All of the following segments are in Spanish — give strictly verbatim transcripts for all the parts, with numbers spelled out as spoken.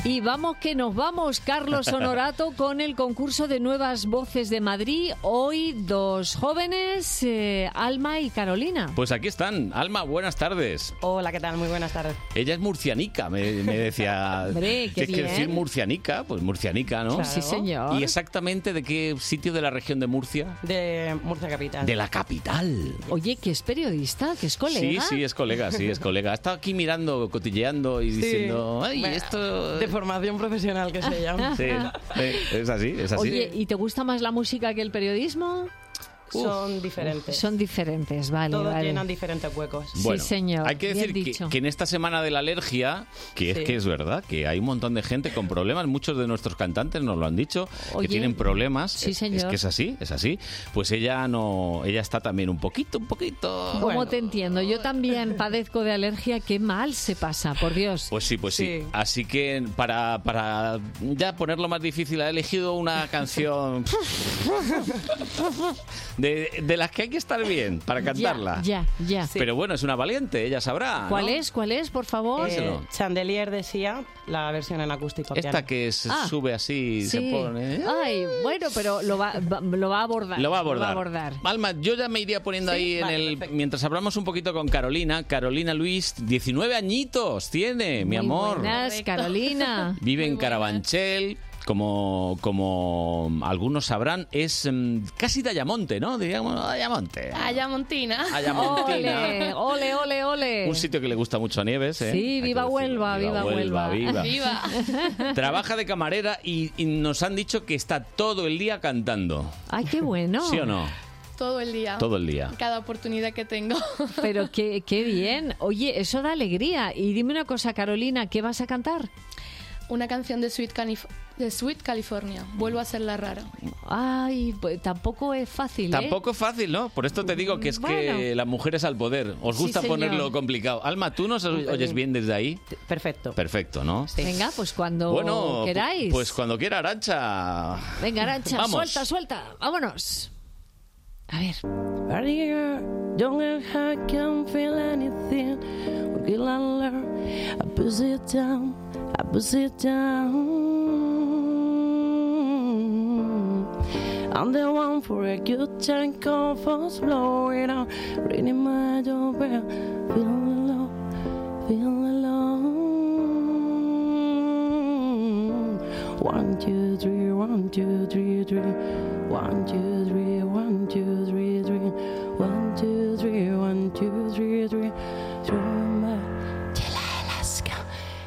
Y vamos que nos vamos, Carlos Honorato, con el concurso de Nuevas Voces de Madrid. Hoy dos jóvenes, eh, Alma y Carolina. Pues aquí están. Alma, buenas tardes. Hola, ¿qué tal? Muy buenas tardes. Ella es murcianica, me, me decía. Hombre, qué ¿Qué quiere bien. decir murcianica? Pues murcianica, ¿no? Claro. Sí, señor. ¿Y exactamente de qué sitio de la región de Murcia? De Murcia Capital. De la capital. Oye, que es periodista, que es colega. Sí, sí, es colega, sí, es colega. Ha estado aquí mirando, cotilleando y Sí. diciendo, ay, Bueno, esto... De formación profesional, que se llama. Sí, sí, es así, es así. Oye, ¿y te gusta más la música que el periodismo? Son diferentes. Son diferentes, vale, Todos vale. llenan diferentes huecos. Bueno, sí, señor. hay que bien decir que, dicho. que en esta semana de la alergia, que es Sí. que es verdad, que hay un montón de gente con problemas, muchos de nuestros cantantes nos lo han dicho, Oye, que tienen problemas. sí, es, señor. es que es así, es así. Pues ella no, ella está también un poquito, un poquito. ¿Cómo Bueno. te entiendo? Yo también padezco de alergia. Qué mal se pasa, por Dios. Pues sí, pues sí. Sí. Así que para, para ya ponerlo más difícil, he elegido una canción de, de las que hay que estar bien para cantarla. Ya, ya, ya. Pero bueno, es una valiente, ella sabrá. ¿Cuál ¿no? es? ¿Cuál es, por favor? Eh, Díselo. Chandelier de Sia, la versión en acústico. Esta piano. que se Ah, sube así y se Sí. pone. Ay, bueno, pero lo va, va- lo va a abordar. Lo va a abordar. abordar. Alma, yo ya me iría poniendo ¿Sí? ahí en Vale, el. perfecto. Mientras hablamos un poquito con Carolina. Carolina Luis, diecinueve añitos tiene, mi Muy amor. Buenas, Correcto. Carolina. Vive en Muy buenas. Carabanchel. Como, como algunos sabrán, es mm, casi de Ayamonte, ¿no? Digamos, Ayamonte. Ayamontina. Ayamontina. Ole, ole, ole, ole. Un sitio que le gusta mucho a Nieves, ¿eh? Sí, Hay que viva decirlo. Huelva, viva Huelva. viva. Viva. Trabaja de camarera y, y nos han dicho que está todo el día cantando. Ay, qué bueno. ¿Sí o no? Todo el día. Todo el día. Cada oportunidad que tengo. Pero qué, qué bien. Oye, eso da alegría. Y dime una cosa, Carolina, ¿qué vas a cantar? Una canción de Sweet, Calif- de Sweet California. Vuelvo a ser la rara. Ay, pues tampoco es fácil, ¿eh? Tampoco es fácil, ¿no? Por esto te digo que es que Bueno. las mujeres al poder. Os Sí, gusta señor. ponerlo complicado. Alma, ¿tú nos oyes bien desde ahí? Perfecto. Perfecto, ¿no? Sí. Venga, pues cuando Bueno, queráis. pues cuando quiera, Arancha. Venga, Arancha, Vamos. suelta, suelta. Vámonos. A ver. Earlier, don't know how I can feel anything. What can I learn? I push it down, I push it down. I'm the one for a good time, comforts blowing out. Reading my doorbell, feeling low, feeling low. One, two, three, one, two, three, three. One, two, three, one, two, three, three. One, two, three, one, two, three, three. Through my Delilah go.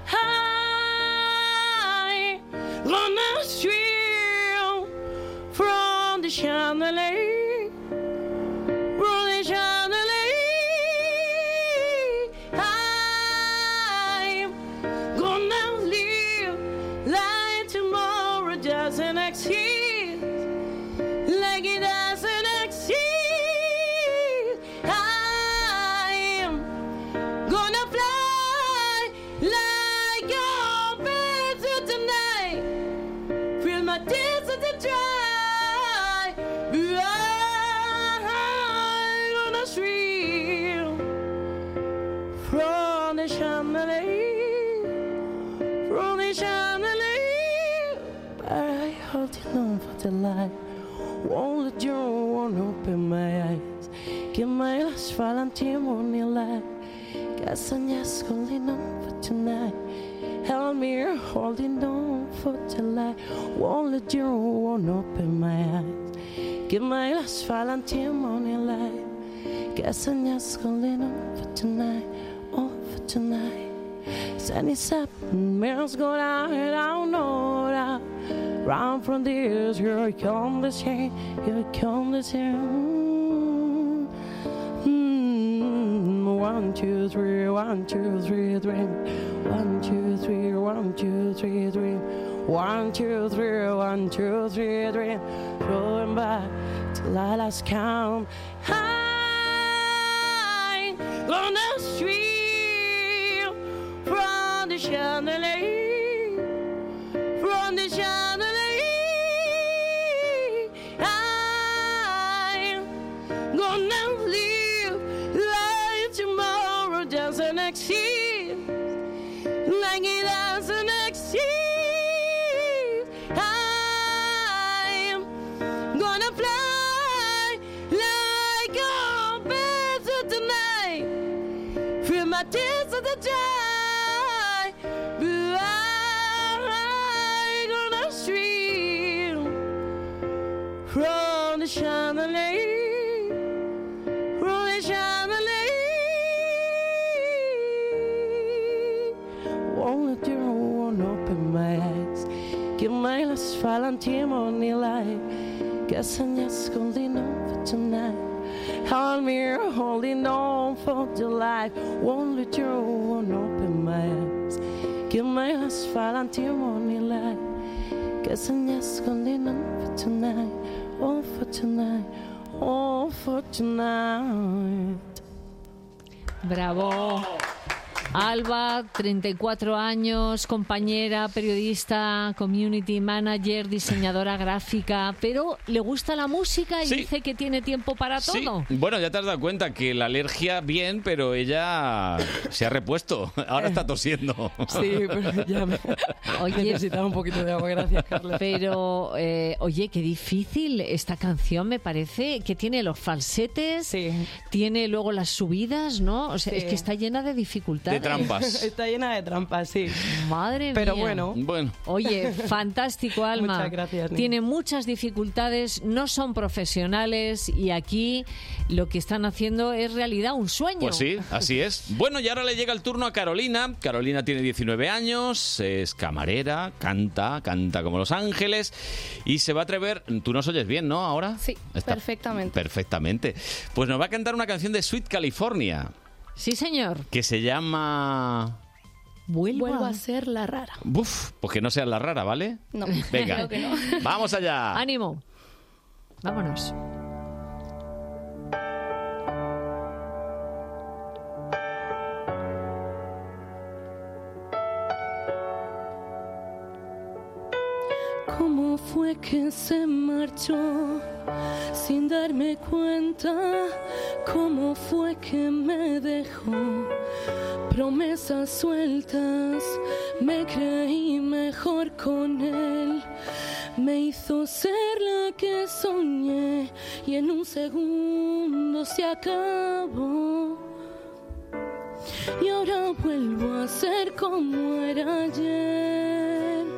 High on the stream from the chandelier, from the chandelier. I'm gonna live like tomorrow doesn't exist, like it doesn't exist. I am gonna fly like a bird to tonight, feel my tears to dry. I'm gonna swim from the chandelier, from the chandelier. I hold it long for the light. Won't let you won't open my eyes. Que my last Valentine morning light. Guess I'm just holding on for tonight. Help me holding on for the light. Won't let you won't open my eyes. Give my last Valentine morning light. Guess I'm just holding on for tonight. Oh, for tonight. Sun is up, mirrors go down, and I don't know that. Round from this, here come the chain, here come the chain. Mm, one, two, three, one, two, three, three. One, two, three, one, two, three, three. One, two, three, one, two, three, three. Throwing back till I last count. High on the street from the chandelier, from the chandelier. I'm gonna live like tomorrow doesn't exist, like it doesn't exist. my tears are the dry, but I'm gonna stream from the chandelier, from the chandelier. Won't let you won't open my eyes, che mai la sfalantiamo nell'aria, che se ne ascoltino for tonight. Hold me, holding on for the life. Won't let you won't open my eyes, che mai la sfalantiamo nell'aria, che se ne ascoltino for tonight. Oh, for tonight, oh, for tonight. Bravo. Alba, treinta y cuatro años, compañera, periodista, community manager, diseñadora gráfica, pero le gusta la música y Sí. dice que tiene tiempo para Sí. todo. Bueno, ya te has dado cuenta que la alergia bien, pero ella se ha repuesto. Ahora está tosiendo. Sí, pero ya me... Oye, necesitaba un poquito de agua, gracias, Carla. pero, eh, oye, qué difícil esta canción, me parece, que tiene los falsetes, Sí. tiene luego las subidas, ¿no? O sea, Sí. es que está llena de dificultades. De trampas. Está llena de trampas, sí. Madre Pero mía. bueno. Bueno. Oye, fantástico, Alma. Muchas gracias, Nina. Tiene muchas dificultades, no son profesionales y aquí lo que están haciendo es realidad un sueño. Pues sí, así es. Bueno, y ahora le llega el turno a Carolina. Carolina tiene diecinueve años, es camarera, canta, canta como Los Ángeles y se va a atrever... Tú nos oyes bien, ¿no? Ahora. Sí, perfectamente. Perfectamente. Pues nos va a cantar una canción de Sweet California Sí, señor. que se llama... Vuelvo, Vuelvo a... a ser la rara. Uf, pues que no seas la rara, ¿vale? No, Venga, creo que no. vamos allá. Ánimo. Vámonos. ¿Cómo fue que se marchó sin darme cuenta? ¿Cómo fue que me dejó promesas sueltas? Me creí mejor con él, me hizo ser la que soñé y en un segundo se acabó. Y ahora vuelvo a ser como era ayer,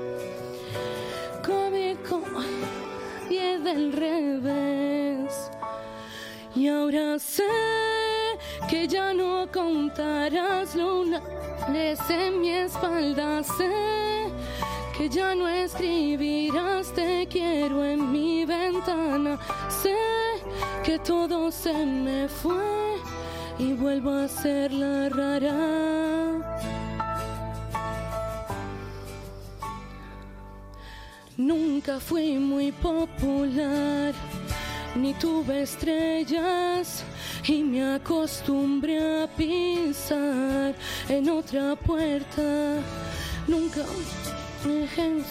cómico y del revés. Y ahora sé que ya no contarás lunares en mi espalda. Sé que ya no escribirás te quiero en mi ventana. Sé que todo se me fue y vuelvo a ser la rara. Nunca fui muy popular, ni tuve estrellas, y me acostumbré a pisar en otra puerta. Nunca me dejé...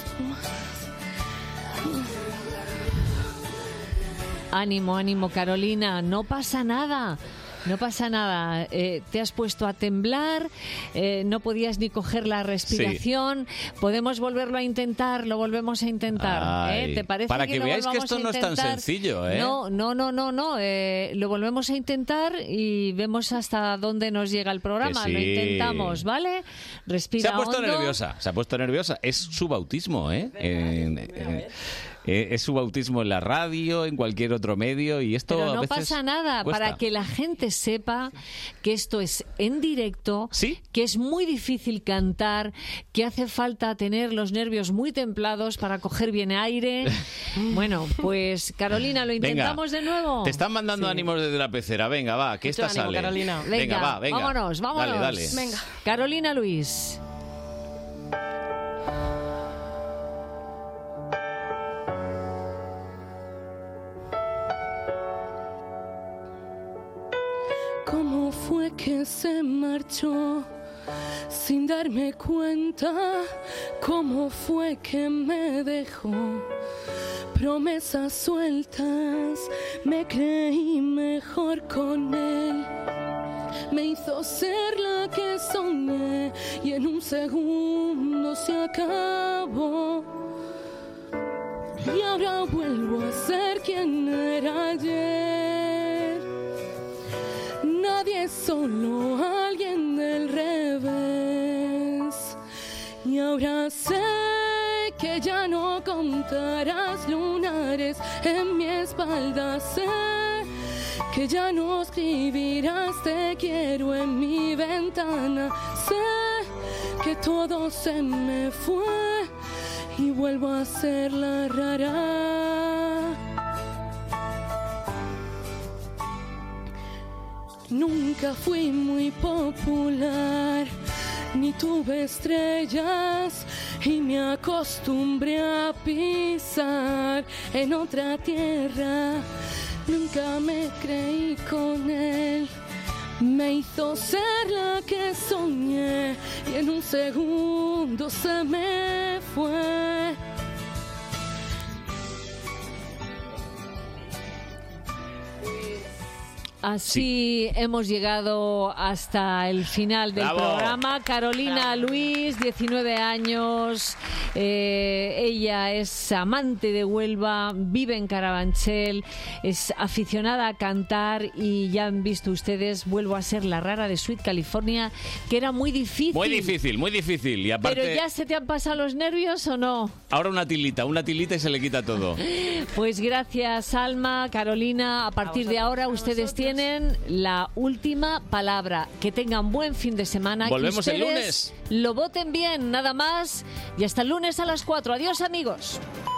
Ánimo, ánimo, Carolina. No pasa nada. No pasa nada, eh, te has puesto a temblar, eh, no podías ni coger la respiración, sí. Podemos volverlo a intentar, lo volvemos a intentar. ¿eh? ¿Te parece para que, que lo veáis que volvamos esto a no es tan intentar? sencillo, ¿eh? No, no, no, no, no. Eh, lo volvemos a intentar y vemos hasta dónde nos llega el programa. Sí. Lo intentamos, ¿vale? Respira Se ha puesto hondo. nerviosa, se ha puesto nerviosa. Es su bautismo, ¿eh? En, en, Eh, es su bautismo en la radio, en cualquier otro medio y esto Pero a no veces pasa nada, cuesta. para que la gente sepa que esto es en directo, ¿Sí? que es muy difícil cantar, que hace falta tener los nervios muy templados para coger bien aire. Bueno, pues Carolina, ¿lo intentamos Venga, de nuevo? Te están mandando Sí. ánimos desde la pecera. Venga, va, que Mucho esta ánimo, sale. Carolina. Venga, venga, va, venga. vámonos, vámonos. Dale, dale. Venga. Carolina Luis. ¿Cómo fue que se marchó sin darme cuenta? ¿Cómo fue que me dejó promesas sueltas? Me creí mejor con él, me hizo ser la que soñé y en un segundo se acabó. Y ahora vuelvo a ser quien era ayer. Nadie, solo alguien del Ahora sé que ya no contarás lunares en mi espalda, sé que ya no escribirás te quiero en mi ventana, sé que todo se me fue y vuelvo a ser la rara. Nunca fui muy popular, ni tuve estrellas y me acostumbré a pisar en otra tierra. Nunca me creí con él, me hizo ser la que soñé y en un segundo se me fue. Así sí. Hemos llegado hasta el final del ¡Bravo! Programa. Carolina ¡Bravo! Luis, diecinueve años, eh, ella es amante de Huelva, vive en Carabanchel, es aficionada a cantar y ya han visto ustedes, vuelvo a ser la rara de Sweet California, que era muy difícil. Muy difícil, muy difícil. Y aparte, ¿Pero ya se te han pasado los nervios o no? Ahora una tilita, una tilita y se le quita todo. Pues gracias, Alma, Carolina. A partir de ahora ustedes tienen tienen la última palabra. Que tengan buen fin de semana. Volvemos que el ustedes lunes. Lo voten bien, nada más. Y hasta el lunes a las cuatro. Adiós, amigos.